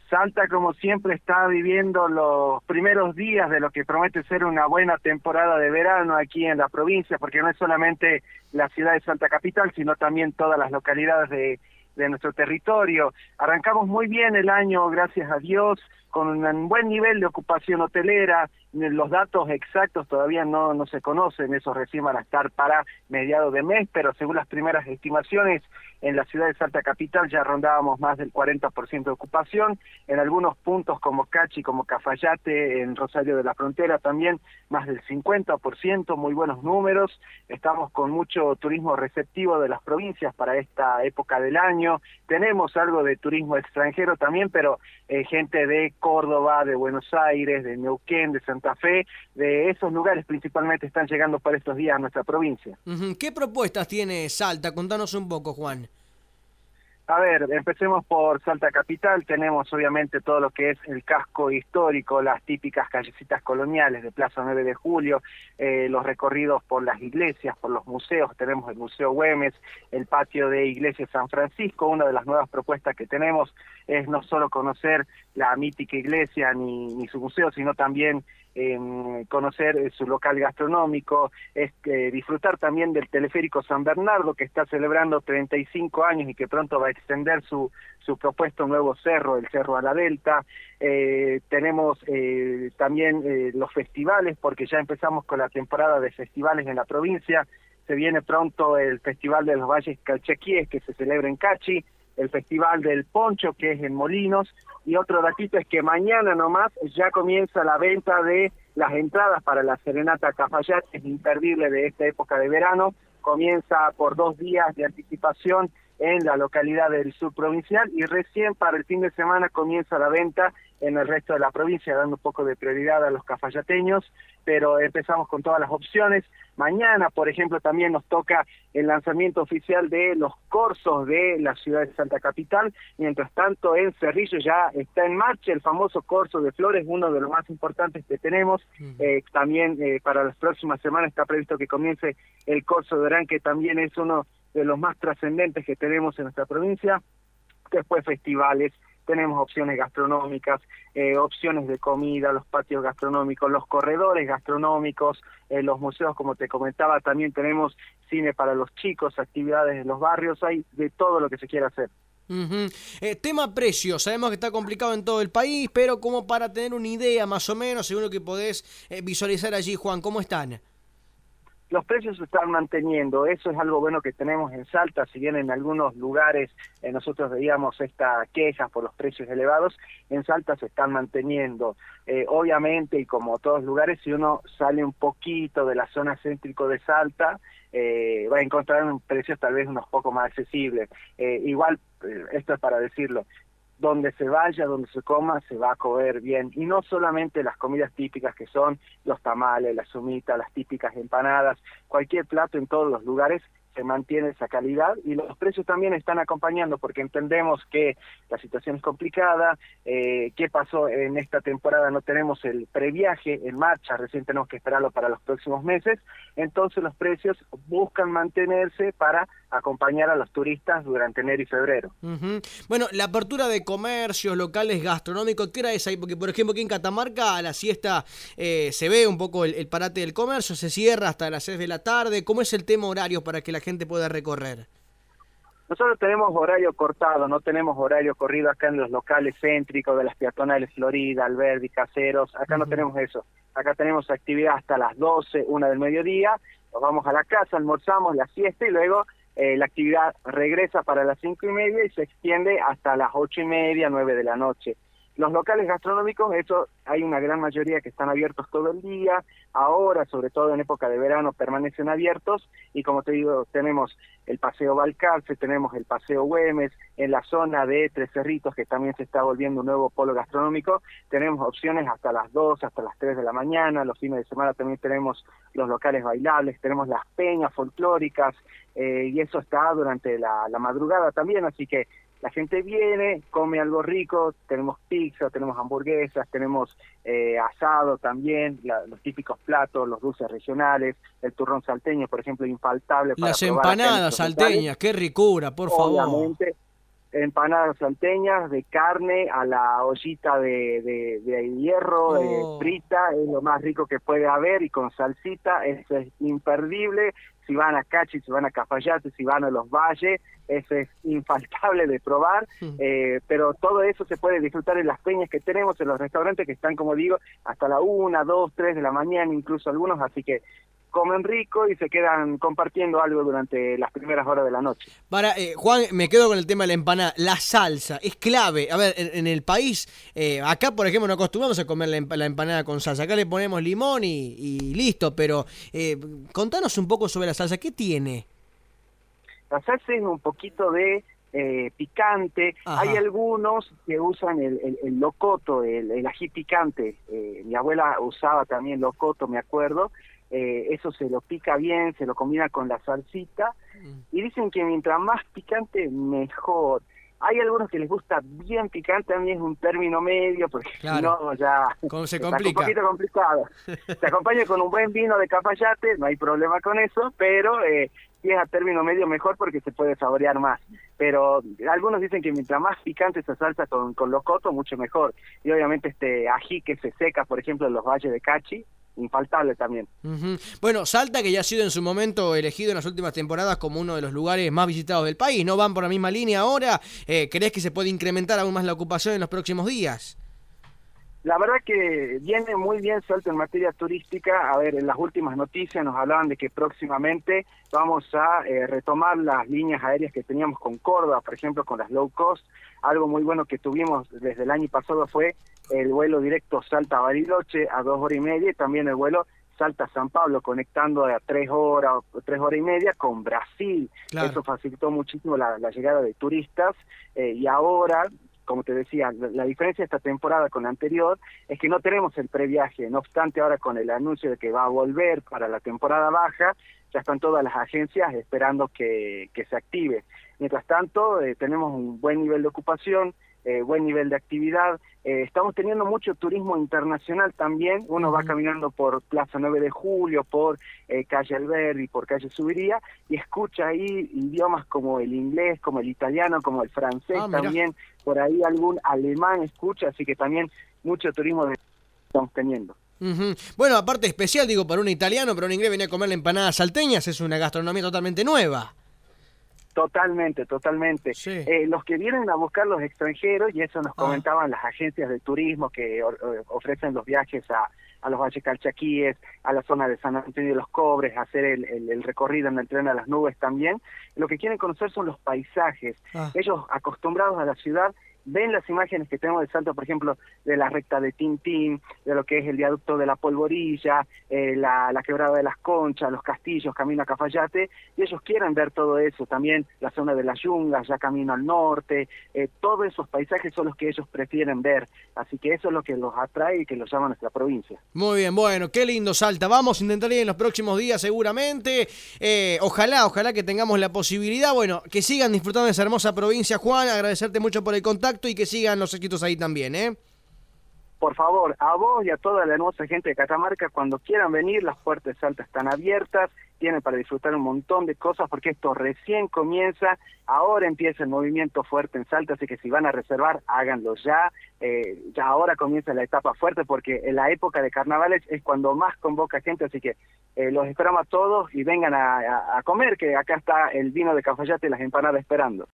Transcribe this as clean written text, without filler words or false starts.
Salta, como siempre, está viviendo los primeros días de lo que promete ser una buena temporada de verano aquí en la provincia, porque no es solamente la ciudad de Salta Capital, sino también todas las localidades de nuestro territorio. Arrancamos muy bien el año, gracias a Dios, con un buen nivel de ocupación hotelera. Los datos exactos todavía no se conocen, esos recién van a estar para mediados de mes, pero según las primeras estimaciones, en la ciudad de Salta Capital ya rondábamos más del 40% de ocupación, en algunos puntos como Cachi, como Cafayate, en Rosario de la Frontera también más del 50%, muy buenos números. Estamos con mucho turismo receptivo de las provincias para esta época del año. Tenemos algo de turismo extranjero también, pero gente de Córdoba, de Buenos Aires, de Neuquén, de Santa Fe, de esos lugares principalmente están llegando para estos días a nuestra provincia. ¿Qué propuestas tiene Salta? Contanos un poco, Juan. A ver, empecemos por Salta Capital. Tenemos obviamente todo lo que es el casco histórico, las típicas callecitas coloniales de Plaza 9 de Julio, los recorridos por las iglesias, por los museos. Tenemos el Museo Güemes, el patio de Iglesia San Francisco. Una de las nuevas propuestas que tenemos es no solo conocer la mítica iglesia ni su museo, sino también conocer su local gastronómico, disfrutar también del teleférico San Bernardo, que está celebrando 35 años y que pronto va a extender su propuesto nuevo cerro, el Cerro a la Delta. Tenemos también los festivales, porque ya empezamos con la temporada de festivales en la provincia. Se viene pronto el Festival de los Valles Calchaquíes, que se celebra en Cachi, el Festival del Poncho, que es en Molinos, y otro datito es que mañana nomás ya comienza la venta de las entradas para la Serenata Cafayate, es imperdible de esta época de verano. Comienza por 2 días de anticipación en la localidad del sur provincial y recién para el fin de semana comienza la venta en el resto de la provincia, dando un poco de prioridad a los cafayateños, pero empezamos con todas las opciones. Mañana, por ejemplo, también nos toca el lanzamiento oficial de los corsos de la ciudad de Salta Capital. Mientras tanto, en Cerrillo ya está en marcha el famoso corso de flores, uno de los más importantes que tenemos. También para las próximas semanas está previsto que comience el corso de Orán, que también es uno de los más trascendentes que tenemos en nuestra provincia. Después festivales, tenemos opciones gastronómicas, opciones de comida, los patios gastronómicos, los corredores gastronómicos, los museos, como te comentaba, también tenemos cine para los chicos, actividades en los barrios, hay de todo lo que se quiera hacer. Tema precio, sabemos que está complicado en todo el país, pero como para tener una idea más o menos, según lo que podés visualizar allí, Juan, ¿cómo están? Los precios se están manteniendo, eso es algo bueno que tenemos en Salta, si bien en algunos lugares nosotros veíamos esta queja por los precios elevados, en Salta se están manteniendo. Obviamente, y como todos lugares, si uno sale un poquito de la zona céntrico de Salta, va a encontrar un precio tal vez unos poco más accesibles. Igual, esto es para decirlo, donde se vaya, donde se coma, se va a comer bien. Y no solamente las comidas típicas que son los tamales, las humitas, las típicas empanadas, cualquier plato en todos los lugares se mantiene esa calidad y los precios también están acompañando porque entendemos que la situación es complicada. ¿Qué pasó en esta temporada? No tenemos el previaje en marcha, recién tenemos que esperarlo para los próximos meses, entonces los precios buscan mantenerse para acompañar a los turistas durante enero y febrero. Bueno, la apertura de comercios, locales gastronómicos, ¿qué hora es ahí? Porque, por ejemplo, aquí en Catamarca a la siesta se ve un poco el parate del comercio, se cierra hasta las 6 de la tarde. ¿Cómo es el tema horario para que la gente pueda recorrer? Nosotros tenemos horario cortado, no tenemos horario corrido acá en los locales céntricos de las peatonales Florida, Alberdi, Caseros, acá no tenemos eso. Acá tenemos actividad hasta las 12, 1 del mediodía, nos vamos a la casa, almorzamos la siesta y luego la actividad regresa para las 5:30 y se extiende hasta las 8:30, 9 de la noche. Los locales gastronómicos, eso hay una gran mayoría que están abiertos todo el día, ahora, sobre todo en época de verano, permanecen abiertos, y como te digo, tenemos el Paseo Balcarce, tenemos el Paseo Güemes, en la zona de Tres Cerritos, que también se está volviendo un nuevo polo gastronómico, tenemos opciones hasta las 2, hasta las 3 de la mañana, los fines de semana también tenemos los locales bailables, tenemos las peñas folclóricas, y eso está durante la madrugada también, así que la gente viene, come algo rico, tenemos pizza, tenemos hamburguesas, tenemos asado también, los típicos platos, los dulces regionales, el turrón salteño, por ejemplo, infaltable para las probar acá en empanadas nuestros salteñas, locales. qué ricura, por favor. Obviamente, empanadas salteñas de carne a la ollita de hierro, frita, es lo más rico que puede haber, y con salsita, eso es imperdible. Si van a Cachi, si van a Cafayate, si van a Los Valles, eso es infaltable de probar, pero todo eso se puede disfrutar en las peñas que tenemos, en los restaurantes que están, como digo, hasta la 1, 2, 3 de la mañana, incluso algunos, así que comen rico y se quedan compartiendo algo durante las primeras horas de la noche. Juan, me quedo con el tema de la empanada. La salsa es clave. A ver, en el país, acá, por ejemplo, no acostumbramos a comer la empanada con salsa. Acá le ponemos limón y listo, pero contanos un poco sobre la salsa. ¿Qué tiene? La salsa es un poquito de picante. Ajá. Hay algunos que usan el locoto, el ají picante. Mi abuela usaba también locoto, me acuerdo. Eso se lo pica bien, se lo combina con la salsita, y dicen que mientras más picante, mejor. Hay algunos que les gusta bien picante, a mí es un término medio, porque claro. Si no, ya ¿Cómo se complica? un poquito complicado. Se acompaña con un buen vino de Cafayate, no hay problema con eso, pero si es a término medio, mejor, porque se puede saborear más. Pero algunos dicen que mientras más picante esa salsa con locoto, mucho mejor. Y obviamente este ají que se seca, por ejemplo, en los valles de Cachi, infaltable también. Bueno, Salta, que ya ha sido en su momento elegido en las últimas temporadas como uno de los lugares más visitados del país, ¿no van por la misma línea ahora? ¿Crees que se puede incrementar aún más la ocupación en los próximos días? La verdad que viene muy bien Salta en materia turística. A ver, en las últimas noticias nos hablaban de que próximamente vamos a retomar las líneas aéreas que teníamos con Córdoba, por ejemplo, con las low cost. Algo muy bueno que tuvimos desde el año pasado fue el vuelo directo Salta-Bariloche a 2 horas y media, y también el vuelo Salta-San Pablo, conectando a 3 horas y media con Brasil. Claro. Eso facilitó muchísimo la llegada de turistas, y ahora, como te decía, la diferencia de esta temporada con la anterior es que no tenemos el previaje. No obstante, ahora con el anuncio de que va a volver para la temporada baja, ya están todas las agencias esperando que se active. Mientras tanto, tenemos un buen nivel de ocupación, buen nivel de actividad. Estamos teniendo mucho turismo internacional también. Uno va caminando por Plaza 9 de Julio, por Calle Alberdi, por Calle Subiría, y escucha ahí idiomas como el inglés, como el italiano, como el francés también. Por ahí algún alemán escucha, así que también mucho turismo estamos teniendo. Bueno, aparte especial, digo, para un italiano, pero un inglés venía a comer la empanada salteñas, es una gastronomía totalmente nueva. Totalmente. Sí. Los que vienen a buscar los extranjeros, y eso nos comentaban las agencias de turismo que ofrecen los viajes a los Valles Calchaquíes, a la zona de San Antonio de los Cobres, a hacer el recorrido en el tren a las nubes también, lo que quieren conocer son los paisajes. Ellos, acostumbrados a la ciudad, ven las imágenes que tenemos de Salta, por ejemplo, de la recta de Tintín, de lo que es el viaducto de la Polvorilla, la quebrada de las Conchas, los castillos, camino a Cafayate, y ellos quieren ver todo eso, también la zona de las Yungas, ya camino al norte, todos esos paisajes son los que ellos prefieren ver, así que eso es lo que los atrae y que los llama a nuestra provincia. Muy bien, bueno, qué lindo Salta, vamos a intentar ir en los próximos días seguramente, ojalá que tengamos la posibilidad, bueno, que sigan disfrutando de esa hermosa provincia, Juan, agradecerte mucho por el contacto y que sigan los éxitos ahí también, ¿eh? Por favor, a vos y a toda la hermosa gente de Catamarca, cuando quieran venir, las puertas de Salta están abiertas, tienen para disfrutar un montón de cosas, porque esto recién comienza, ahora empieza el movimiento fuerte en Salta, así que si van a reservar, háganlo ya. Ya ahora comienza la etapa fuerte, porque en la época de carnavales es cuando más convoca gente, así que los esperamos a todos y vengan a comer, que acá está el vino de Cafayate y las empanadas esperando.